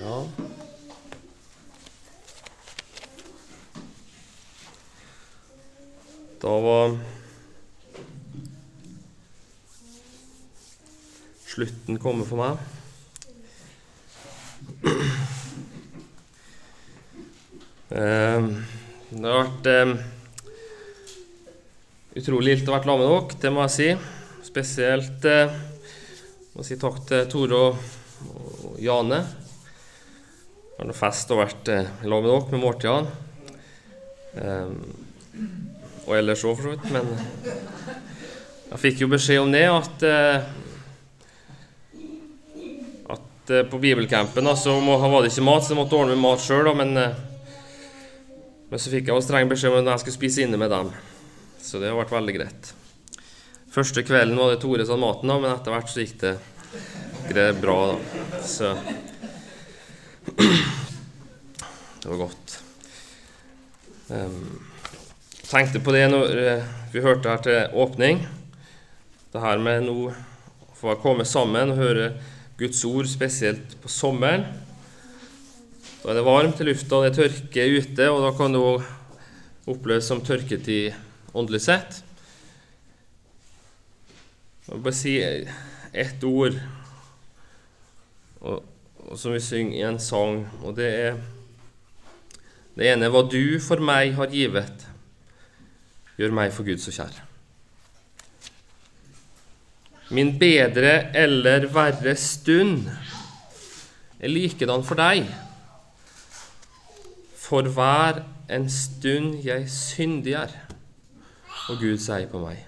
Ja. Da var slutten kommet for meg. Det har vært utrolig gildt å være sammen med dere, det må jeg si. Spesielt må si takk til Tore og Jane. Det har noe fest å vært sammen med dere med måltidene. Og ellers også for så vidt, men jeg fikk jo beskjed om det at på bibelcampen så var det ikke mat, så jeg måtte ordne med mat selv, men så fikk jeg også streng beskjed om at jeg skulle spise inne med dem. Så det har vært veldig greit. Første kvelden var det Tore som hadde maten, men etter hvert så gikk det greit bra. Så det var godt. Jeg tenkte på det når vi hørte her til åpning. Det her med nå få komme sammen og høre Guds ord, spesielt på sommeren. Da er det varmt i lufta, og det er tørke ute, og da kan det også oppleves som tørketid åndelig sett. Jeg vil bare si ett ord, og som vi synger i en sang, og det ene: hva du for meg har givet, gjør meg for Gud så kjær. Min bedre eller verre stund er likedan for deg. For hver en stund jeg syndig er, og Gud sier på meg.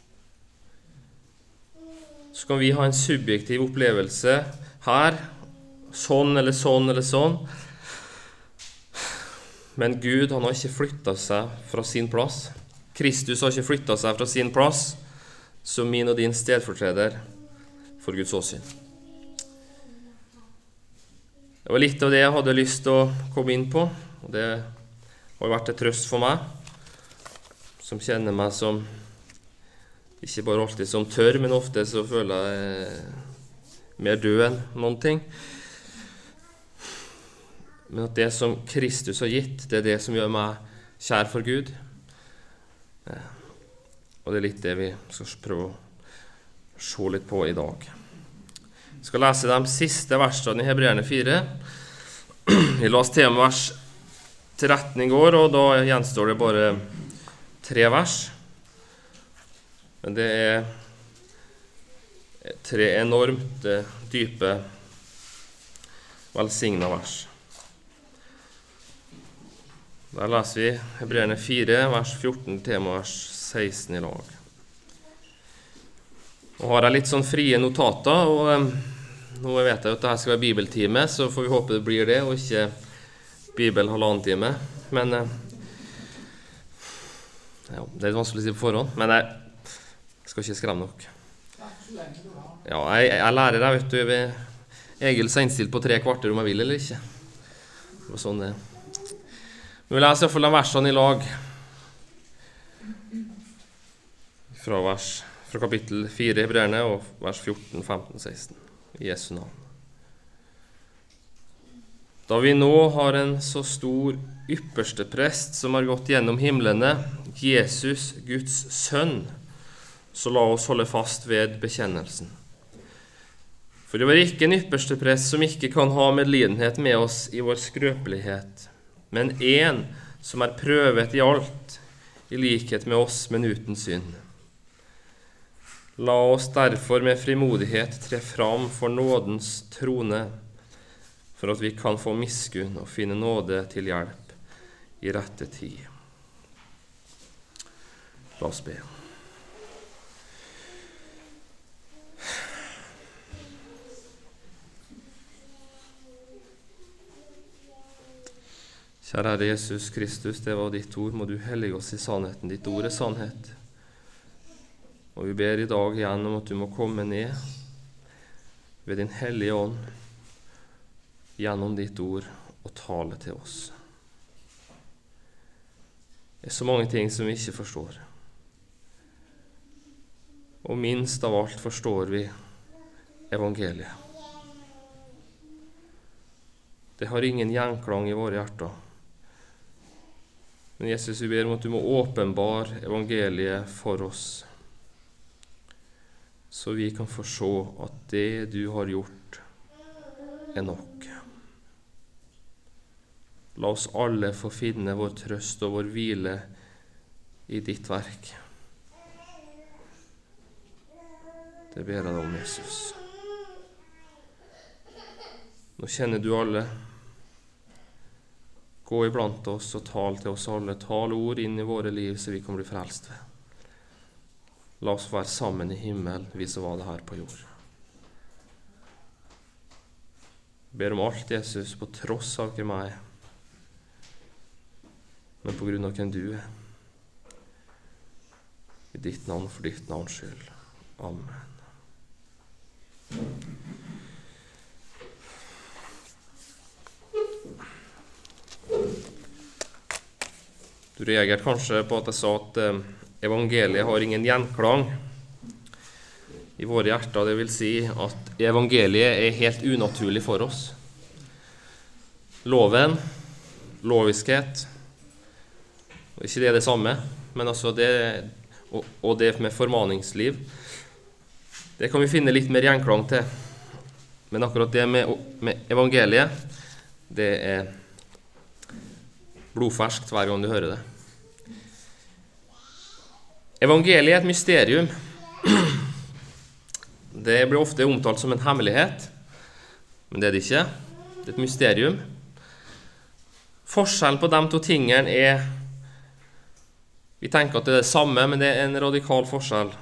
Så kan vi ha en subjektiv opplevelse her, sånn eller sånn eller sånn. Men Gud, han har ikke flyttet seg fra sin plass. Kristus har ikke flyttet seg fra sin plass, som min og din stedfortreder for Guds åsyn. Det var litt av det jeg hadde lyst til å komme inn på, og det har vært et trøst for meg, som kjenner meg som, ikke bare alltid som tørr, men ofte så føler jeg mer død enn noen ting. Men at det som Kristus har gitt, det er det som gjør meg kjær for Gud. Og det er litt det vi skal prøve å se litt på i dag. Jeg skal lese de siste versene i Hebreerne 4. Vi las temavers 13 i går, og da gjenstår det bare 3 vers. Men det er 3 enormt dype, velsignet vers. Der leser vi Hebreerne 4, vers 14 til vers 16 i lag. Nå har jeg litt sånn frie notater, og nå vet jeg at dette skal være bibeltime, så får vi håpe det blir det, og ikke Bibel 1,5 time. Men ja, det er vanskelig å si på forhånd, men jeg skal ikke skremme nok. Ja, jeg lærer deg, vet du, Egil er innstilt på 3 kvarter om jeg vil eller ikke. Det var sånn det. Nå vil jeg i hvert fall versene i lag fra kapittel 4 i Hebreerne og vers 14, 15, 16 i Jesu navn. Da vi nå har en så stor ypperste prest som har gått gjennom himlene, Jesus, Guds sønn, så la oss holde fast ved bekjennelsen. For det var ikke en ypperste prest som ikke kan ha medlidenhet med oss i vår skrøpelighet, men en som er prøvet i alt, i likhet med oss, men uten synd. La oss derfor med frimodighet tre fram for nådens trone, for at vi kan få miskunn og finne nåde til hjelp i rette tid. La oss be. Kjære Herre Jesus Kristus, det var ditt ord, må du hellige oss i sannheten. Ditt ord er sannhet. Og vi ber i dag igjen om at du må komme ned ved din hellige ånd gjennom ditt ord og tale til oss. Det er så mange ting som vi ikke forstår. Og minst av alt forstår vi evangeliet. det har ingen gjenklang i våre hjerter. Men Jesus, vi ber om at du må åpenbare evangeliet for oss, så vi kan få se at det du har gjort er nok. La oss alle få finne vår trøst og vår hvile i ditt verk. Det ber jeg deg om, Jesus. Nå kjenner du alle. Gå iblant oss og tal til oss alle. Tal ord inn i våre liv, så vi kan bli frelst ved. La oss være sammen i himmel, vi som var det her på jord. Ber om alt, Jesus, på tross av hvem jeg er, men på grunn av hvem du er. I ditt navn, for ditt navns skyld. Amen. Du reagerte kanskje på at jeg sa at evangeliet har ingen gjenklang i våre hjerter. Det vil si at evangeliet er helt unaturlig for oss. Loven, loviskhet, ikke det samme, men altså det, og det med formaningsliv, det kan vi finne litt mer gjenklang til. Men akkurat det med evangeliet, det er blodferskt hver gang du hører det. Evangeliet er et mysterium. Det blir ofte omtalt som en hemmelighet, men det er det ikke. Det er et mysterium. Forskjellen på de to tingene er, vi tenker at det er det samme, men det er en radikal forskjell.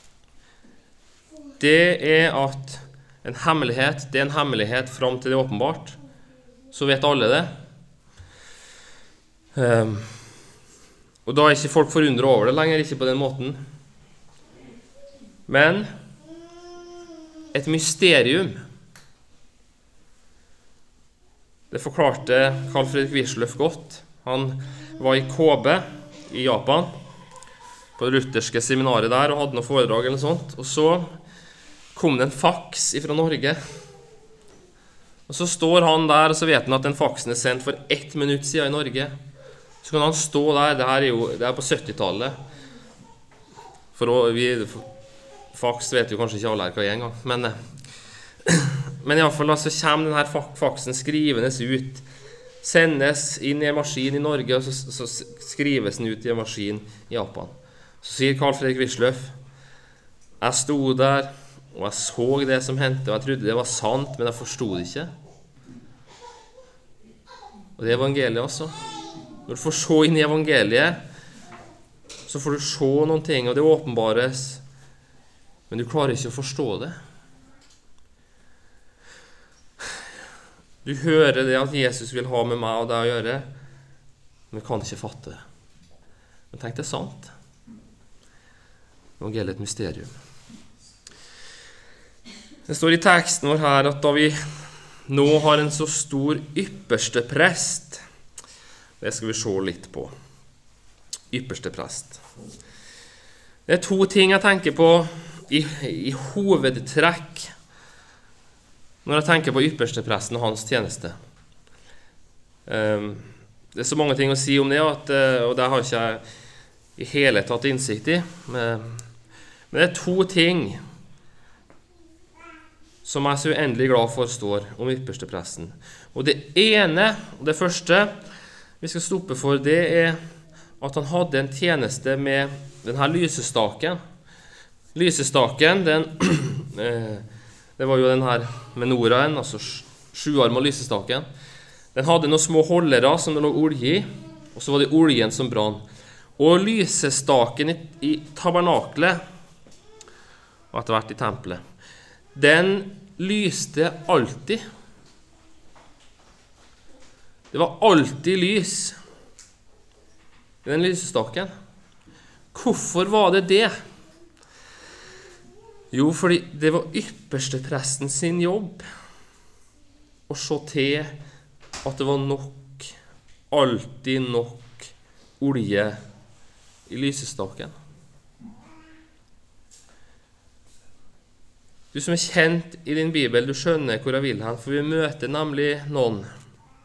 Det er at en hemmelighet, det er en hemmelighet fram til det er åpenbart. Så vet alle det. Og da er ikke folk forundret over det lenger, ikke på den måten. Men et mysterium, det forklarte Carl Fredrik Wisløff godt. Han var i Kobe i Japan, på det lutherske seminaret der, og hadde noe foredrag eller sånt. Og så kom det en faks fra Norge. Og så står han der, og så vet han at den faksen er sendt for 1 minutt siden i Norge. Så kan han stå der, det er på 70-tallet. Faks vet jo kanskje ikke alle her hva er en gang, men i alle fall så kommer denne faksen skrivenes ut, sendes inn i en maskin i Norge, og så skrives den ut i en maskin i Japan. Så sier Carl Fredrik Wisløff, jeg sto der, og jeg så det som hendte, og jeg trodde det var sant, men jeg forstod det ikke. Og det er evangeliet også. Når du får se inn i evangeliet, så får du se noen ting, og det åpenbares, men du klarer ikke å forstå det. Du hører det at Jesus vil ha med meg og deg å gjøre, men kan ikke fatte det. Men tenk det er sant. Evangeliet er et mysterium. Det står i teksten vår her at da vi nå har en så stor ypperste prest, det skal vi se litt på. Ypperste prest. Det er 2 ting jeg tenker på i hovedtrekk når jeg tenker på ypperste presten og hans tjeneste. Det er så mange ting å si om det, og det har ikke jeg i hele tatt innsikt i. Men det er 2 ting som jeg er så uendelig glad for står om ypperste presten. Og det ene, og det første vi skal stoppe for, det er at han hadde en tjeneste med denne lysestaken. Lysestaken, det var jo den her menoraen, altså 7-armet lysestaken. Den hadde noen små holdere som det lå olje i, og så var det oljen som brann. Og lysestaken i tabernaklet, og etter hvert i tempelet, den lyste alltid. Det var alltid lys i den lysestaken. Hvorfor var det det? Jo, fordi det var ypperste presten sin jobb å se til at det var nok, alltid nok olje i lysestaken. Du som er kjent i din bibel, du skjønner hvor jeg vil hen, for vi møter nemlig noen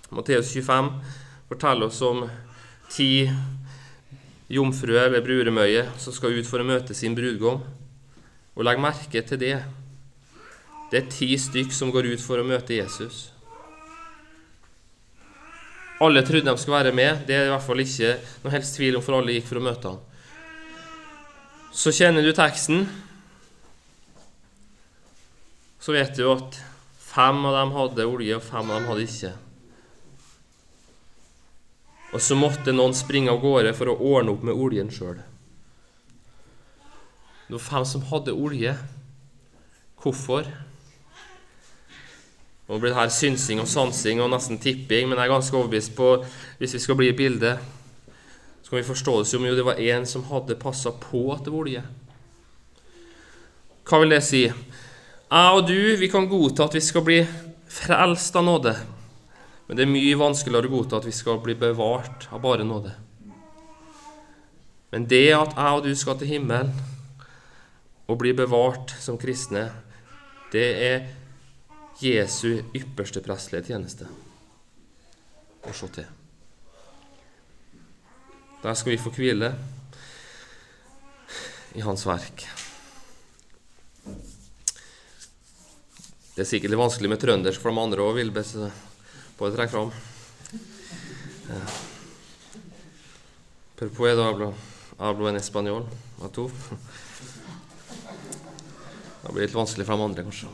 Matteus 25 forteller oss om 10 jomfruer eller brudemøye som skal ut for å møte sin brudgom. Og legg merke til det. Det 10 stykk som går ut for å møte Jesus. Alle trodde de skulle være med. Det i hvert fall ikke noe helst tvil om, for alle gikk for å møte han. Så kjenner du teksten. Så vet du at 5 av dem hadde olje, og 5 av dem hadde ikke. Og så måtte noen springe av gårde for å ordne opp med oljen selv. Det var 5 som hadde olje. Hvorfor? Nå blir det her synsing og sansing og nesten tipping, men jeg er ganske overbevist på, hvis vi skal bli i bildet, så kan vi forstå det som jo det var en som hadde passet på at det var olje. Hva vil det si? Jeg og du, vi kan godta at vi skal bli frelst av nåde, men det er mye vanskeligere å godta at vi skal bli bevart av bare nåde. Men det at jeg og du skal til himmelen og bli bevart som kristne, det er Jesu ypperste prestelige tjeneste. Og se til. Der skal vi få hvile i hans verk. Det er sikkert litt vanskelig med trøndersk for de andre også, vil bare trekke fram. Per puedo hablo en español, a tu. Det blir litt vanskelig for de andre, kanskje.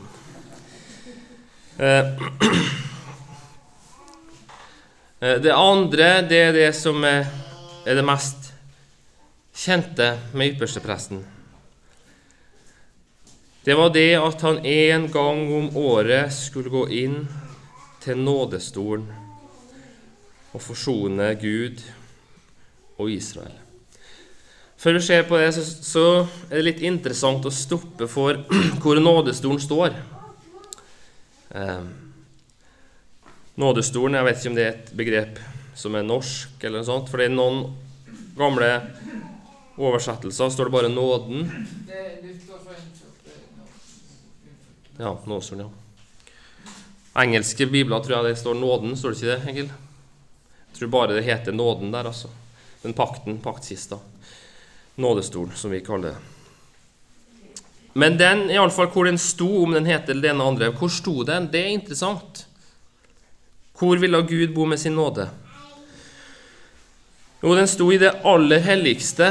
Det andre, det er det som er det mest kjente med ypperstepresten. Det var det at han en gang om året skulle gå inn til nådestolen og forsone Gud og Israel. Før vi ser på det, så er det litt interessant å stoppe for hvor nådestolen står. Nådestolen, jeg vet ikke om det er et begrep som er norsk eller noe sånt, for det er noen gamle oversettelser, står det bare nåden. Ja, nådestolen, ja. Engelske bibler tror jeg det står nåden, står det ikke det, Egil? Jeg tror bare det heter nåden der, altså. Den pakten, paktkista. Nådestol, som vi kaller det. Men den, i alle fall hvor den sto, om den heter det ene andre, hvor sto den? Det er interessant. Hvor ville Gud bo med sin nåde? Jo, den sto i det aller helligste.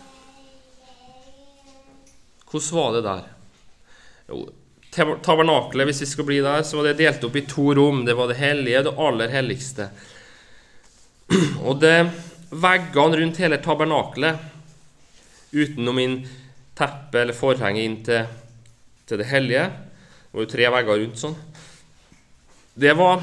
Hvordan var det der? Jo, tabernaklet, hvis vi skal bli der, så var det delt opp i 2 rom. Det var det hellige, det aller helligste. Og det veggene rundt hele tabernaklet, utenom inn teppe eller forheng inn til det hellige, det var jo 3 vegger rundt sånn, det var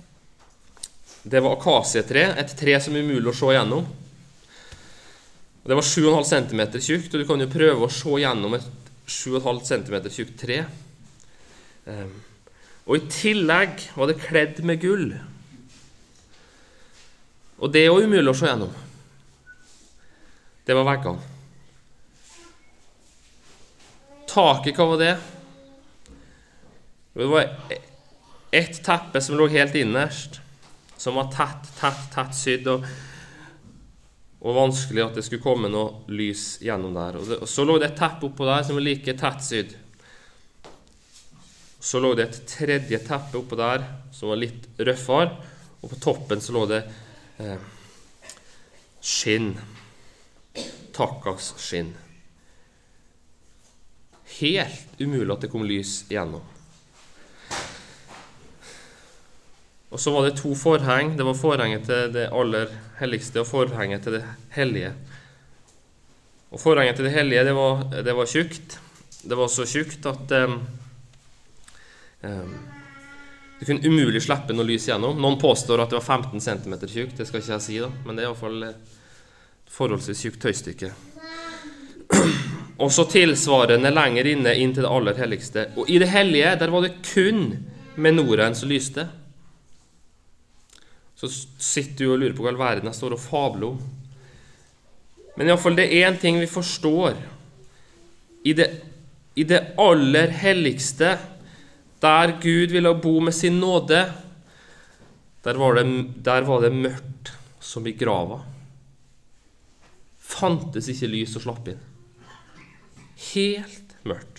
akasietre, et tre som er umulig å se gjennom. Det var 7,5 cm tjukt, og du kan jo prøve å se gjennom et 7,5 cm tjukt tre. Og i tillegg var det kledd med gull. Og det er jo umulig å se gjennom. Det var veggene. Taket, hva var det? Det var et teppe som lå helt innerst, som var tett sydd, og vanskelig at det skulle komme noe lys gjennom der. Og så lå det et teppe oppå der som var like tett sydd. Så lå det et tredje teppe oppå der som var litt røffere, og på toppen så lå det skinn. Takkas skinn. Helt umulig at det kom lys igjennom. Og så var det 2 forheng. Det var forhenget til det aller helligste og forhenget til det hellige. Og forhenget til det hellige, det var tjukt. Det var så tjukt at det kunne umulig slippe noe lys gjennom. Noen påstår at det var 15 cm tjukt, det skal ikke jeg si da, men det er i hvert fall forholdsvis tjukt tøystykke. Og så tilsvarende lenger inne inn til det aller helligste. Og i det hellige, der var det kun menoraen som lyste. Så sitter du og lurer på hva all verden jeg står og fabler om. Men i hvert fall det er en ting vi forstår. I det aller helligste, der Gud ville bo med sin nåde, Der var det mørkt som i grava. Fantes ikke lys å slappe inn. Helt mørkt.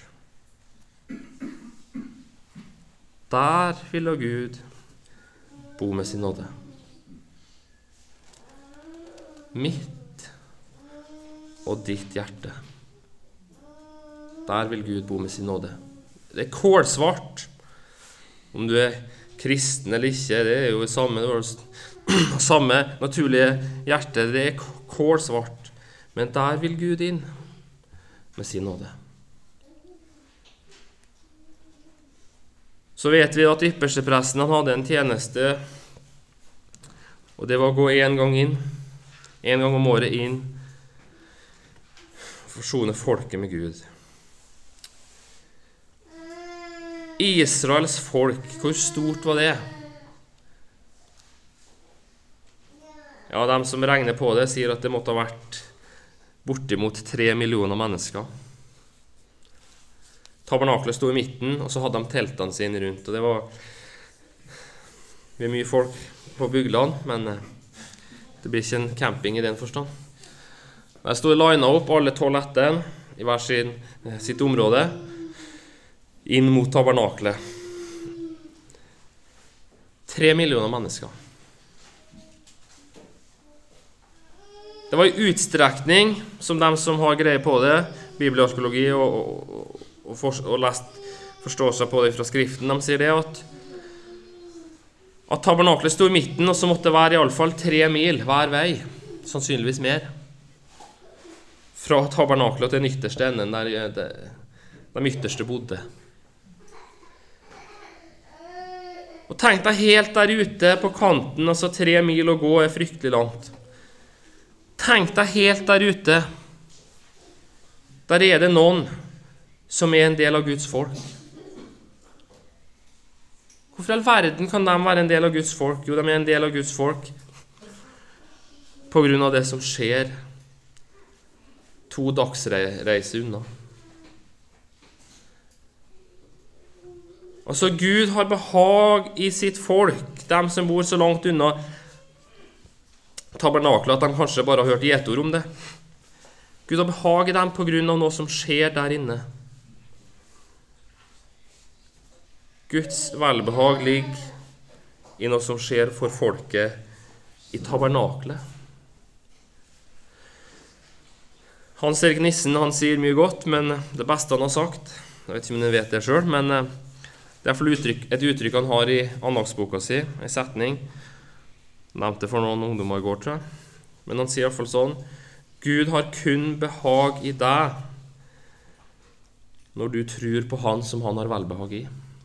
Der ville Gud bo med sin nåde. Mitt og ditt hjerte. Der vil Gud bo med sin nåde. Det kålsvart. Om du kristen eller ikke, det jo samme naturlige hjerte. Det kålsvart. Men der vil Gud inn med sin nåde. Så vet vi at ypperstepresten han hadde en tjeneste, og det var å gå en gang om året inn, og forsone folket med Gud. Israels folk, hvor stort var det? Ja, de som regner på det, sier at det måtte ha vært bortimot 3 millioner mennesker. Tabernaklet stod i midten, og så hadde de teltene sine rundt, og det var mye folk på bygdene, men det blir ikke en camping i den forstand. Der stod linet opp alle toalettene i hver sitt område, inn mot tabernaklet. 3 millioner mennesker. Det var en utstrekning som de som har greie på det, bibelarkeologi og lest forstår seg på det fra skriften, de sier det at tabernaklet stod i midten, og så måtte det være i alle fall 3 mil hver vei, sannsynligvis mer, fra tabernaklet til den ytterste enden der de ytterste bodde. Og tenk deg helt der ute på kanten, altså 3 mil å gå fryktelig langt. Tenk deg helt der ute. Der det noen som en del av Guds folk. Hvorfor i all verden kan de være en del av Guds folk? Jo, de en del av Guds folk på grunn av det som skjer 2 dagsreiser unna. Altså, Gud har behag i sitt folk, dem som bor så langt unna tabernaklet at de kanskje bare har hørt gjetord om det. Gud har behag i dem på grunn av noe som skjer der inne. Guds velbehag ligger i noe som skjer for folket i tabernaklet. Hans Erik Nissen, han sier mye godt, men det beste han har sagt, jeg vet ikke om han vet det selv, men det et uttrykk han har i andagsboka si, en setning, nevnte for noen ungdommer i går, tror jeg. Men han sier i hvert fall sånn: Gud har kun behag i deg når du tror på han som han har velbehag i.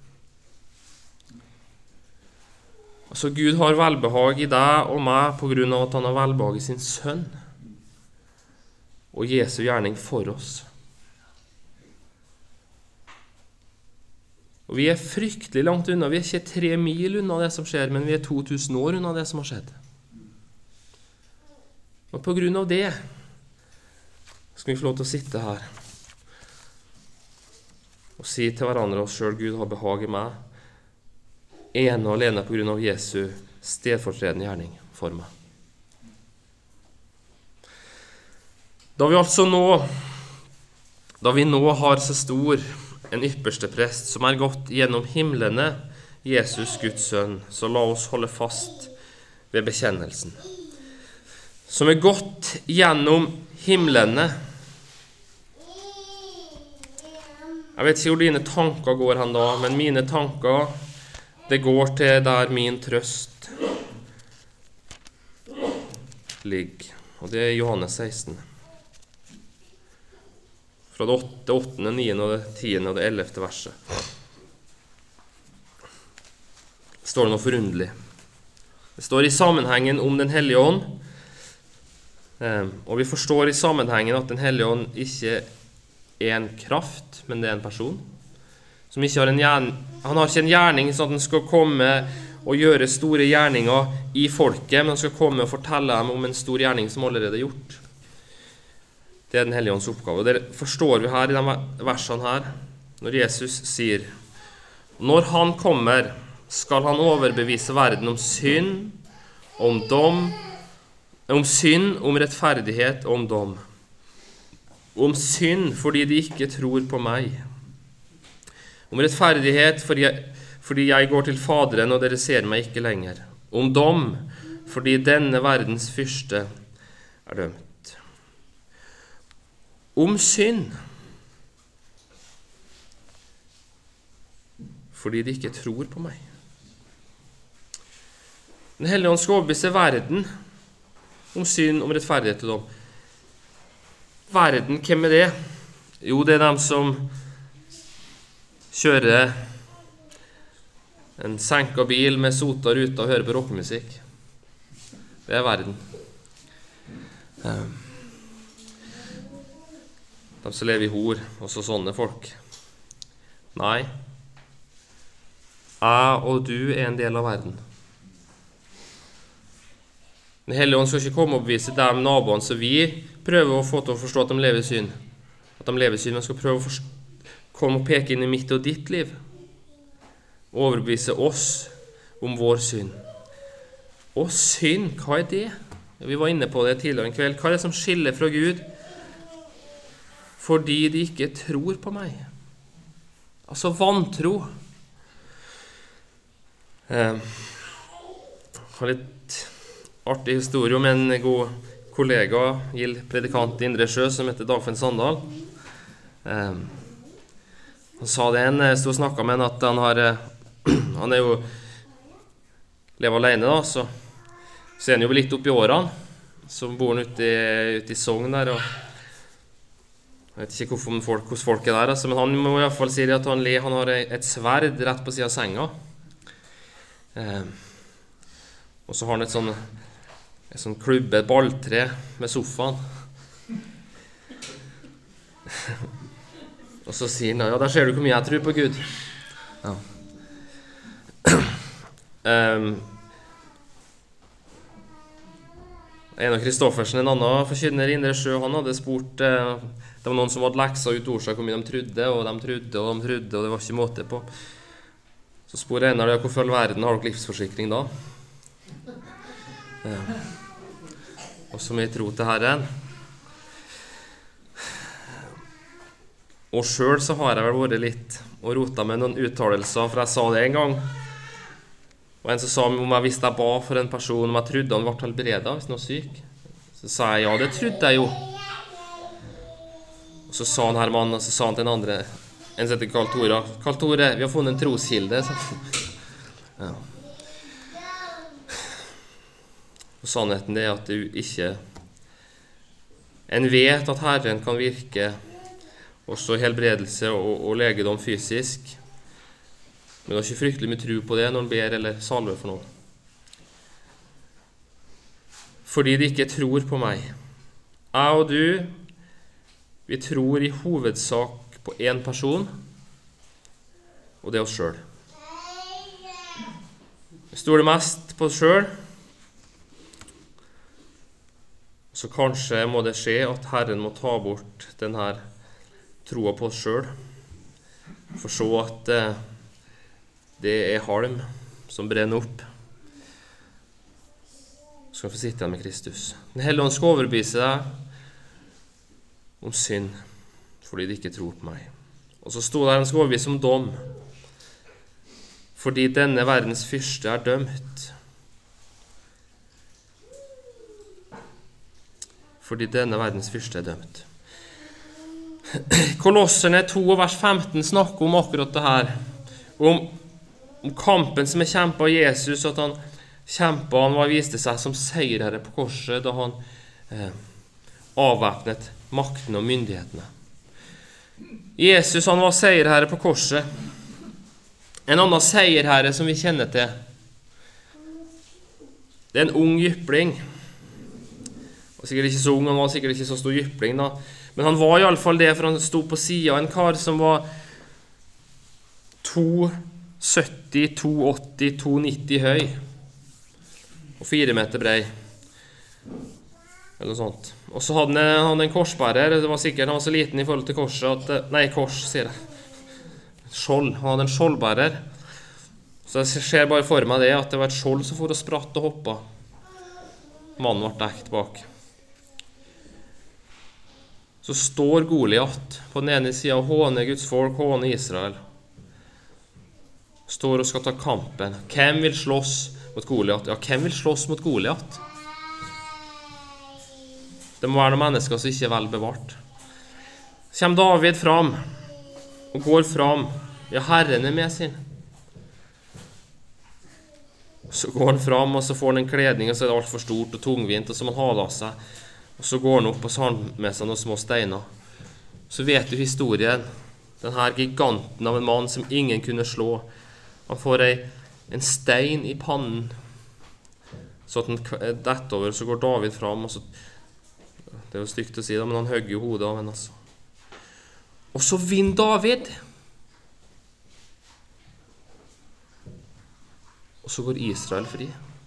Altså, Gud har velbehag i deg og meg på grunn av at han har velbehag i sin sønn og Jesu gjerning for oss. Og vi fryktelig langt unna. Vi ikke 3 mil unna det som skjer, men vi 2000 år unna det som har skjedd. Og på grunn av det skal vi få lov til å sitte her og si til hverandre oss selv: Gud har behag i meg, ene og alene på grunn av Jesu stedfortredende gjerning for meg. Da vi nå har så stor en ypperste prest som gått gjennom himlene, Jesus Guds sønn, så la oss holde fast ved bekjennelsen. Som gått gjennom himlene. Jeg vet ikke hvor dine tanker går hen da, men mine tanker, det går til der min trøst ligger. Og det Johannes 16. Fra det 8., 9., det 10. og det 11. verset. Det står det noe forunderlig. Det står i sammenhengen om Den hellige ånd, og vi forstår i sammenhengen at Den hellige ånd ikke en kraft, men det en person, som ikke har han har ikke en gjerning sånn at han skal komme og gjøre store gjerninger i folket, men han skal komme og fortelle dem om en stor gjerning som allerede er gjort. Det Den hellige ånds oppgave. Og det forstår vi her i de versene her, når Jesus sier: når han kommer, skal han overbevise verden om synd, om dom, om synd, om rettferdighet og om dom. Om synd fordi de ikke tror på meg. Om rettferdighet fordi jeg går til Faderen og dere ser meg ikke lenger. Om dom fordi denne verdens fyrste er dømt. Om synd fordi de ikke tror på meg. Den hellige ånd skal overbevise verden om synd, om rettferdighet og dom. Verden, hvem er det? Jo, det er dem som kjører en senket bil med sota ruta og hører på rockemusikk. Det er verden. De som lever i hor, også sånne folk. Nei. Jeg og du er en del av verden. Den hellige ånd skal ikke komme og bevise dem naboene som vi prøver å få til å forstå at de lever i synd. At de lever i synd, men skal prøve å komme og peke inn i mitt og ditt liv. Og overbevise oss om vår synd. Og synd, hva er det? Vi var inne på det tidligere en kveld. Hva er det som skiller fra Gud? Fordi de ikke tror på meg. Altså vantro. Har litt artig historie om en god kollega, gild predikant i Indre Sjø, som heter Dagfinn Sandal. Han sa det en stod og snakket med han at han er jo lever alene da, så er han jo litt opp i årene, så bor han ute i Sogn der, og jeg vet ikke hvordan folk er der, altså, men han må i hvert fall si at han har et sverd rett på siden av senga. Og så har han et sånn klubbe, et balltre med sofaen. Og så sier han, ja, der ser du hvor mye jeg tror på Gud. Ja. En av Kristoffersen, en annen forkynner i Indre Sjø, han hadde spurt, det var noen som hadde leksa ut ordet hvor mye de trodde, og det var ikke måte på. Så spør en av dem, hvorfor all verden har dere livsforsikring da? Og så mye tro til Herren. Og selv så har jeg vel vært litt og rotet med noen uttalelser, for jeg sa det en gang. Og en som sa om jeg visste jeg ba for en person, om jeg trodde han ble helbredet hvis han var syk. Så sa jeg, ja, det trodde jeg jo. Og så sa han her mannen, og så sa han til en andre, en som heter Karl Tore, vi har funnet en troskilde. Ja. Og sannheten er at du ikke en vet at Herren kan virke også helbredelse og legedom fysisk, men du har ikke fryktelig mye tro på det når han ber eller salver for noen. Fordi de ikke tror på meg. Jeg og du, vi tror i hovedsak på en person, og det er oss selv. Vi stoler mest på oss selv, så kanskje må det skje at Herren må ta bort denne troa på oss selv, for så at det er halm som brenner opp. Så skal vi få sitte igjen med Kristus. Den hellige ånd skal overbevise deg om synd, fordi de ikke tror på meg. Og så stod der han skal overbevise om dom, fordi denne verdens fyrste er dømt. Fordi denne verdens fyrste er dømt. Kolosserne 2 vers 15 snakker om akkurat det her, om kampen som er kjempet av Jesus, at han kjempet, han viste seg som seierherre på korset da han avvæpnet makten og myndighetene. Jesus, han var seierherre på korset. En annen seierherre som vi kjenner til, det er en ung jypling. Han var sikkert ikke så ung, han var sikkert ikke så stor jypling da, men han var i alle fall det, for han stod på siden av en kar som var 2,70, 2,80, 2,90 høy og 4 meter brei, eller noe sånt. Og så hadde han en korsbærer. Det var sikkert han var så liten i forhold til korset at, nei, kors sier jeg, skjold. Han hadde en skjoldbærer Så jeg ser bare for meg det, at det var et skjold som for og spratt og hoppet. Mannen ble dekt bak. Så står Goliat på den ene siden og håner Guds folk, håner Israel. Står og skal ta kampen. Hvem vil slåss mot Goliat? Ja, hvem vil slåss mot Goliat? Det må være noen mennesker som ikke er vel bevart. Så kommer David fram og går fram. Ja, Herren er med sin. Så går han fram, og så får han en kledning, og så er det alt for stort og tungvint, og så må han ha det av seg. Og så går han opp, og så har han med seg noen små steiner. Så vet du historien. Den her giganten av en mann som ingen kunne slå. Han får en stein i pannen, så at den detter over, så går David fram, og så, det er jo stygt å si det, men han hugger jo hodet av henne, altså. Og så vinner David. Og så går Israel fri.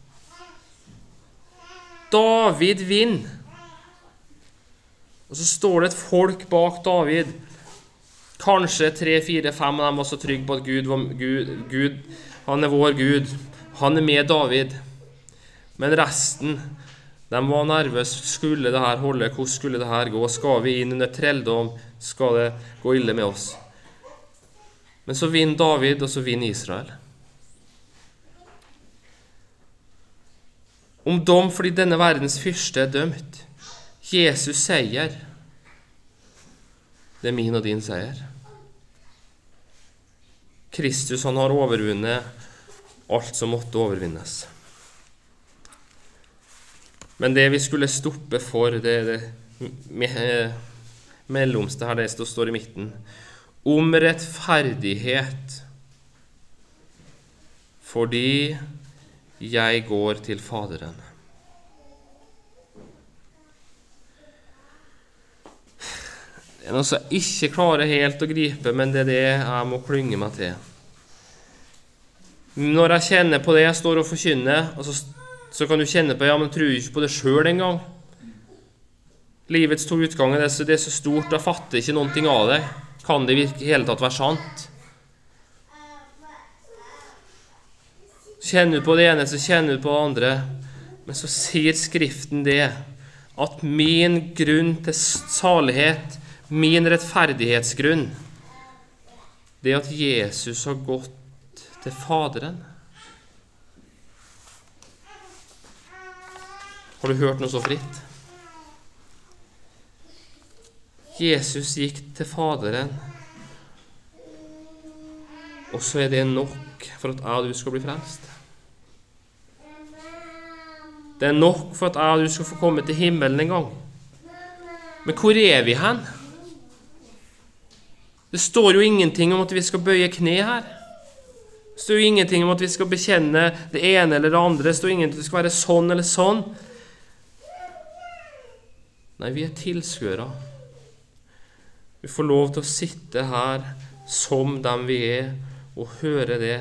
David vinner. Og så står det et folk bak David. Kanskje 3, 4, 5 av dem var så trygge på at Gud, han er vår Gud. Han er med David. Men resten, de var nervøse. Skulle det her holde? Hvordan skulle det her gå? Skal vi inn under trelldom? Skal det gå ille med oss? Men så vinner David, og så vinner Israel. Om dom fordi denne verdens fyrste er dømt. Jesus seier. Det er min og din seier. Kristus, han har overvunnet alt som måtte overvinnes. Men det vi skulle stoppe for, det er det mellomste her, det står i midten. Om rettferdighet, fordi jeg går til Faderen. Det er noe som jeg ikke klarer helt å gripe, men det er det jeg må klynge meg til. Når jeg kjenner på det jeg står og forkynner, og så kan du kjenne på, ja, men tror du ikke på det selv en gang? Livets to utganger, det er så stort, da fatter ikke noen ting av det. Kan det i hele tatt være sant? Kjenner du på det ene, så kjenner du på det andre. Men så sier Skriften det, at min grunn til salighet, min rettferdighetsgrunn, det er at Jesus har gått til Faderen. Har du hørt noe så fritt? Jesus gikk til Faderen, og så er det nok for at jeg og du skal bli frelst. Det er nok for at jeg og du skal få komme til himmelen en gang. Men hvor er vi hen? Det står jo ingenting om at vi skal bøye kne her. Det står jo ingenting om at vi skal bekjenne det ene eller det andre. Det står ingenting om at det skal være sånn eller sånn. Nei, vi er tilskuere. Vi får lov til å sitte her som dem vi er, og høre det,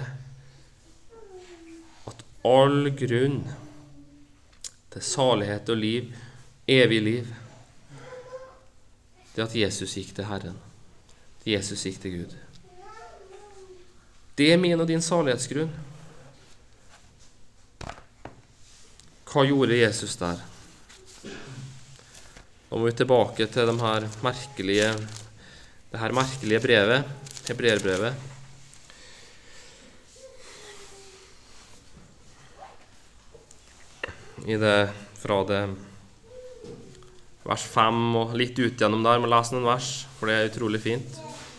at all grunn til salighet og liv, evig liv, det er at Jesus gikk til Herren. Jesus gikk til Gud. Det er min og din salighetsgrunn. Hva gjorde Jesus der? Nå må vi tilbake til det her merkelige brevet, Hebreerbrevet. Fra det vers 5 og litt ut gjennom der, men les noen vers, for det er utrolig fint.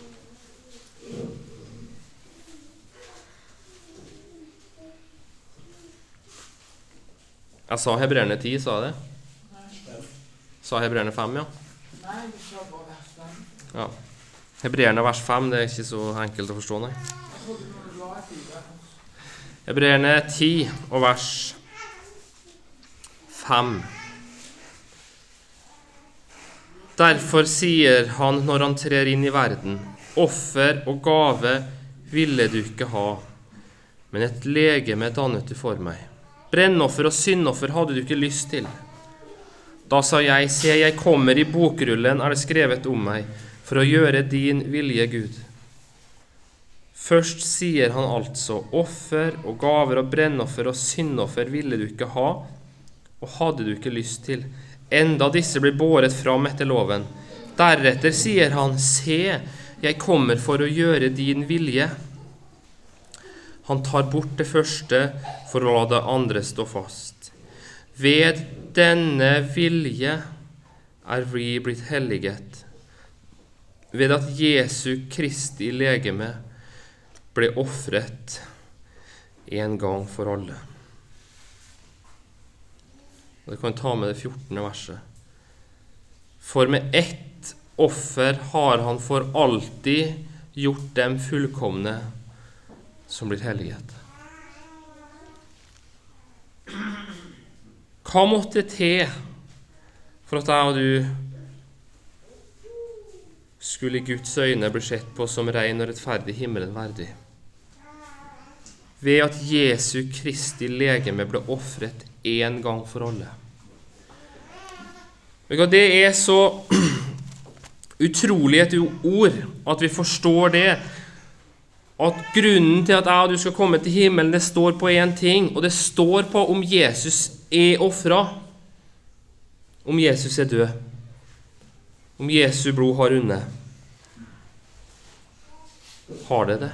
Jeg sa Hebreerne 10, sa jeg det? Sa Hebreerne 5, ja? Nei, du sa bare vers 5. Ja. Hebreerne vers 5, det er ikke så enkelt å forstå, nei. Hebreerne 10 og vers 5. Derfor sier han når han trer inn i verden, offer og gave ville du ikke ha, men et legeme dannet du for meg. Brennoffer og syndoffer hadde du ikke lyst til. Da sa jeg, se, jeg kommer, i bokrullen er det skrevet om meg, for å gjøre din vilje, Gud. Først sier han altså, offer og gaver og brennoffer og syndoffer ville du ikke ha, og hadde du ikke lyst til, enda disse blir båret fram etter loven. Deretter sier han, se, jeg kommer for å gjøre din vilje. Han tar bort det første for å la det andre stå fast. Ved denne vilje er vi blitt helliget, ved at Jesu Kristi legeme ble offret en gang for alle. Og du kan ta med det 14. verset. For med ett offer har han for alltid gjort dem fullkomne som blir helliget. Hva måtte til for at jeg og du skulle i Guds øyne bli sett på som ren og rettferdig himmelen verdig? Ved at Jesu Kristi legeme ble offret en gang for alle. Det er så utrolig et ord at vi forstår det, at grunnen til at jeg og du skal komme til himmelen, det står på en ting, og det står på om Jesus er offret, om Jesus er død, om Jesu blod har rundet. Har det det?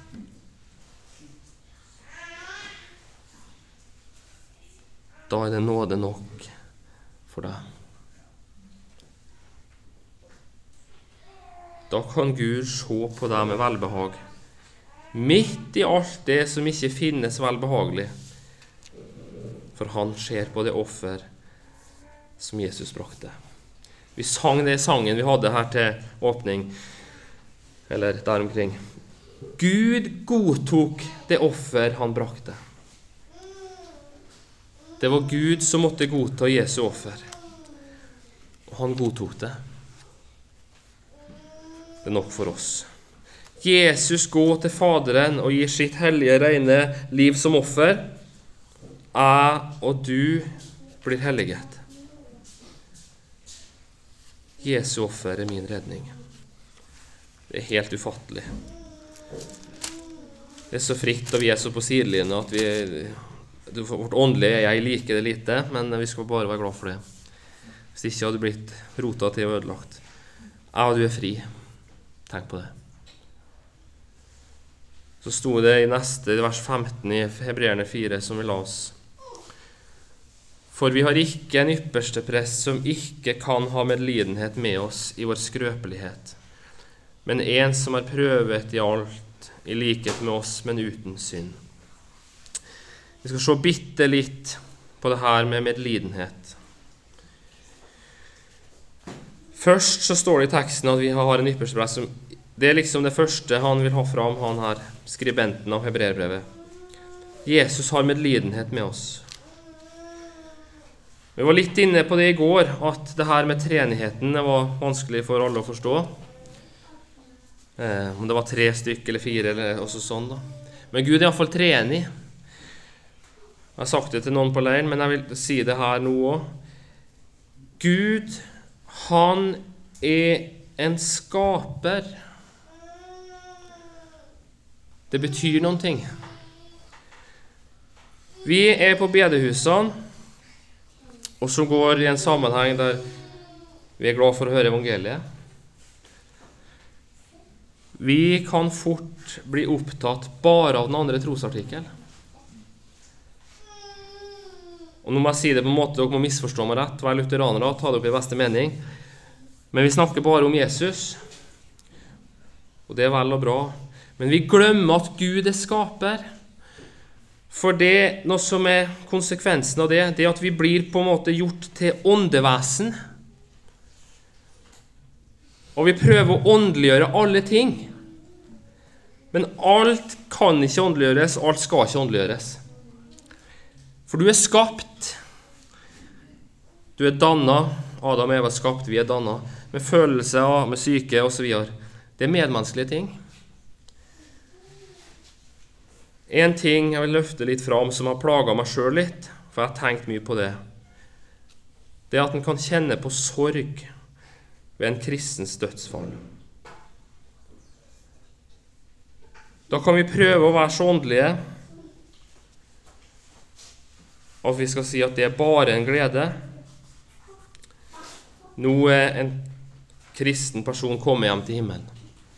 Da er det nåde nok for deg. Da kan Gud se på deg med velbehag, midt i alt det som ikke finnes velbehagelig, for han ser på det offer som Jesus brakte. Vi sang det i sangen vi hadde her til åpning, eller der omkring. Gud godtok det offer han brakte. Det var Gud som måtte godta Jesu offer, og han godtok det. Det er nok for oss. Jesus går til Faderen og gir sitt hellige, rene liv som offer. Jeg og du blir helliget. Jesu offer er min redning. Det er helt ufattelig. Det er så fritt, og vi er så på sidelinjen at vårt åndelige jeg liker det lite, men vi skal bare være glad for det. Hvis ikke hadde du blitt rotet til og ødelagt. Jeg og du er fri. Tenk på det. Så sto det i vers 15 i Hebreerne 4 som vi la oss. For vi har ikke en ypperste prest som ikke kan ha medlidenhet med oss i vår skrøpelighet, men en som er prøvet i alt, i likhet med oss, men uten synd. Vi skal se bitte litt på det her med medlidenhet. Først så står det i teksten at vi har en ypperste prest som, det er liksom det første han vil ha fram, han her, skribenten av Hebreerbrevet. Jesus har medlidenhet med oss. Vi var litt inne på det i går, at det her med treenigheten var vanskelig for alle å forstå. Om det var 3 stykker eller 4 eller også sånn da. Men Gud er i hvert fall treenig. Jeg har sagt det til noen på leiren, men jeg vil si det her nå også. Gud, han er en skaper. Det betyr noen ting. Vi er på bedehusene, og som går i en sammenheng der vi er glad for å høre evangeliet. Vi kan fort bli opptatt bare av den andre trosartikkel. Og nå må jeg si det på en måte, dere må misforstå meg rett, være lutheranere, ta det opp i beste mening. Men vi snakker bare om Jesus, og det er vel og bra. Men vi glemmer at Gud er skaper. For det, noe som er konsekvensen av det, det er at vi blir på en måte gjort til åndevesen. Og vi prøver å åndeliggjøre alle ting. Men alt kan ikke åndeliggjøres, alt skal ikke åndeliggjøres. For du er skapt. Du er dannet. Adam og Eva er skapt, vi er dannet. Med følelser, med syke og så videre. Det er medmenneskelige ting. En ting jeg vil løfte litt fram som har plaget meg selv litt, for jeg har tenkt mye på det. Det er at en kan kjenne på sorg ved en kristens dødsfall. Da kan vi prøve å være så åndelige at vi skal si at det er bare en glede. Nå er en kristen person kommet hjem til himmelen.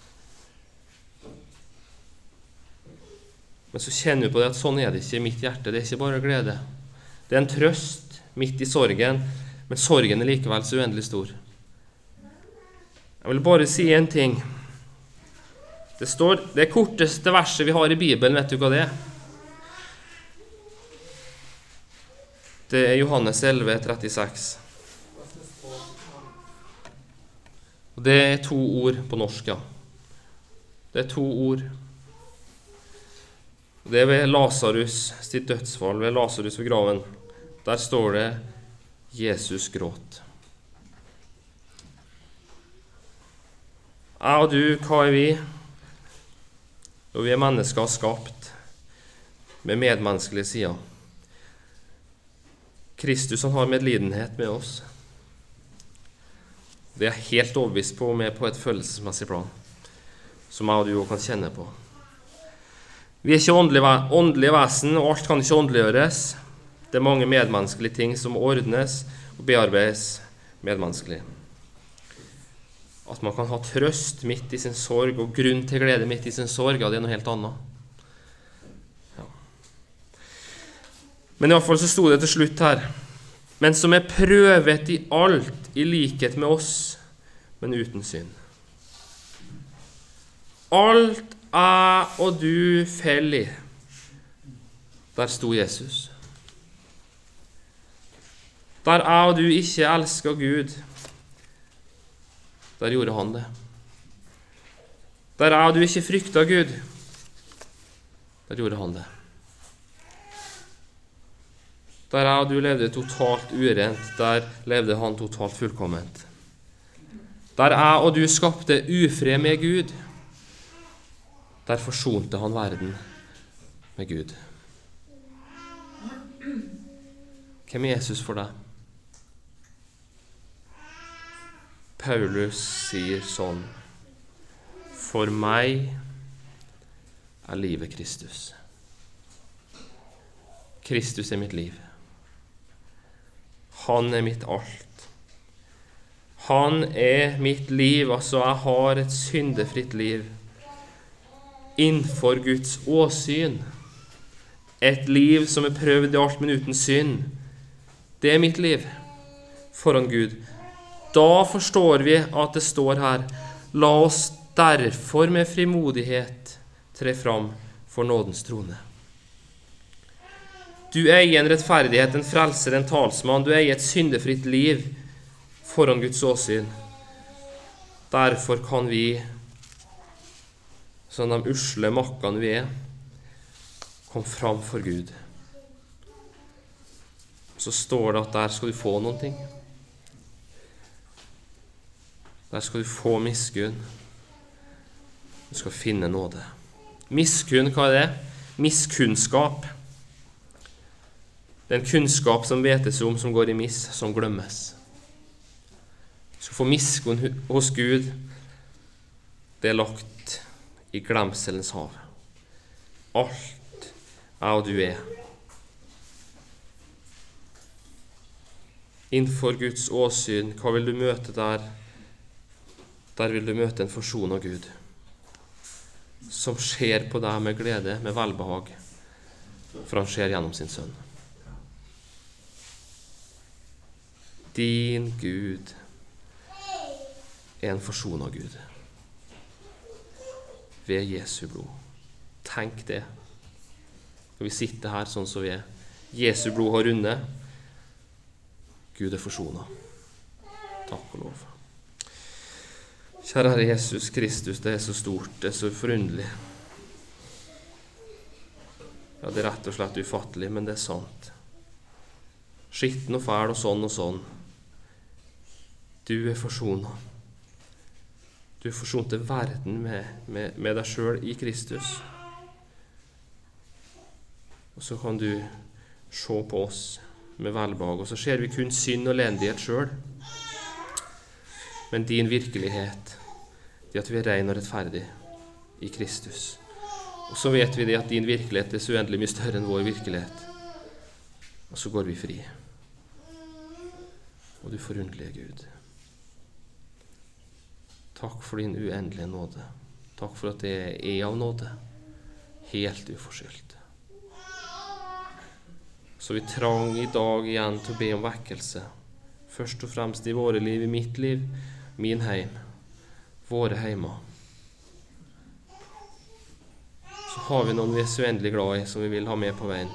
Men så kjenner vi på det at sånn er det ikke i mitt hjerte. Det er ikke bare glede. Det er en trøst midt i sorgen, men sorgen er likevel så uendelig stor. Jeg vil bare si en ting. Det står, det korteste verset vi har i Bibelen, vet du hva det er? Det er Johannes 11, 36. Og det er 2 ord på norsk, ja. Det er 2 ord. Det er ved Lazarus sitt dødsfall, ved Lazarus ved graven. Der står det Jesus gråt. Jeg og du, hva er vi? Og vi er mennesker skapt med medmenneskelige sider. Kristus han har medlidenhet med oss. Det er jeg helt overbevist på med på et følelsesmessig plan, som jeg og du også kan kjenne på. Vi er ikke åndelige vesen, og alt kan ikke åndeliggjøres. Det er mange medmenneskelige ting som ordnes og bearbeides medmenneskelig. At man kan ha trøst midt i sin sorg, og grunn til glede midt i sin sorg, ja, det er noe helt annet. Ja. Men i hvert fall så sto det til slutt her. Men som er prøvet i alt i likhet med oss, men uten synd. Alt jeg og du fell i. Der sto Jesus. Der jeg og du ikke elsker Gud, der gjorde han det. Der jeg og du ikke frykta Gud, der gjorde han det. Der jeg og du levde totalt urent, der levde han totalt fullkomment. Der jeg og du skapte ufred med Gud, der forsonte han verden med Gud. Hvem er Jesus for deg? Paulus sier sånn: For meg er livet Kristus. Kristus er mitt liv. Han er mitt alt. Han er mitt liv, altså jeg har et syndefritt liv innenfor Guds åsyn. Et liv som er prøvd i alt, men uten synd. Det er mitt liv foran Gud. Da forstår vi at det står her: La oss derfor med frimodighet tre fram for nådens trone. Du eier en rettferdighet, en frelser, en talsmann. Du eier et syndefritt liv foran Guds åsyn. Derfor kan vi, som de usle makkene vi er, komme fram for Gud. Så står det at der skal du få noen ting. Der skal du få miskunn. Du skal finne nåde. Miskunn, hva er det? Miskunnskap. Det er en kunnskap som vetes om, som går i miss, som glemmes. Du skal få miskunn hos Gud. Det er lagt i glemselens hav. Alt jeg og du er. Innenfor Guds åsyn, hva vil du møte der? Der vil du møte en forsona Gud, som ser på deg med glede, med velbehag, for han ser gjennom sin sønn. Din Gud er en forsona Gud ved Jesu blod. Tenk det. Når vi sitter her sånn som vi er. Jesu blod har rundet. Gud er forsona. Takk og lov. Kjære Herre Jesus Kristus, det er så stort, det er så forunderlig. Ja, det er rett og slett ufattelig, men det er sant. Skitten og fæl og sånn og sånn. Du er forsona. Du forsonte verden med deg selv i Kristus. Og så kan du se på oss med velbehag, og så ser vi kun synd og elendighet selv. Men din virkelighet, det at vi er ren og rettferdig i Kristus. Og så vet vi det at din virkelighet er så uendelig mye større enn vår virkelighet. Og så går vi fri. Og du forunderlige Gud. Takk for din uendelige nåde. Takk for at det er av nåde. Helt uforskyldt. Så vi trang i dag igjen til å be om vekkelse. Først og fremst i våre liv, i mitt liv, min heim, våre heimer. Så har vi noen vi er så uendelig glad i, som vi vil ha med på veien.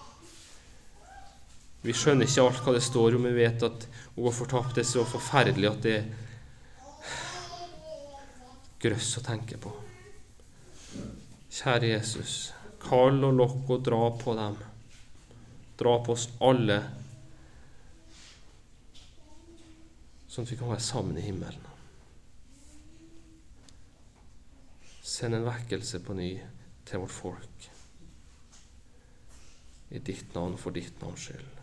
Vi skjønner ikke alt hva det står om, vi vet at å gå fortapt er så forferdelig at det er grøss å tenke på. Kjære Jesus, kall og lokk og dra på dem. Dra på oss alle, sånn at vi kan være sammen i himmelen. Send en vekkelse på ny til vårt folk. I ditt navn, for ditt navns skyld.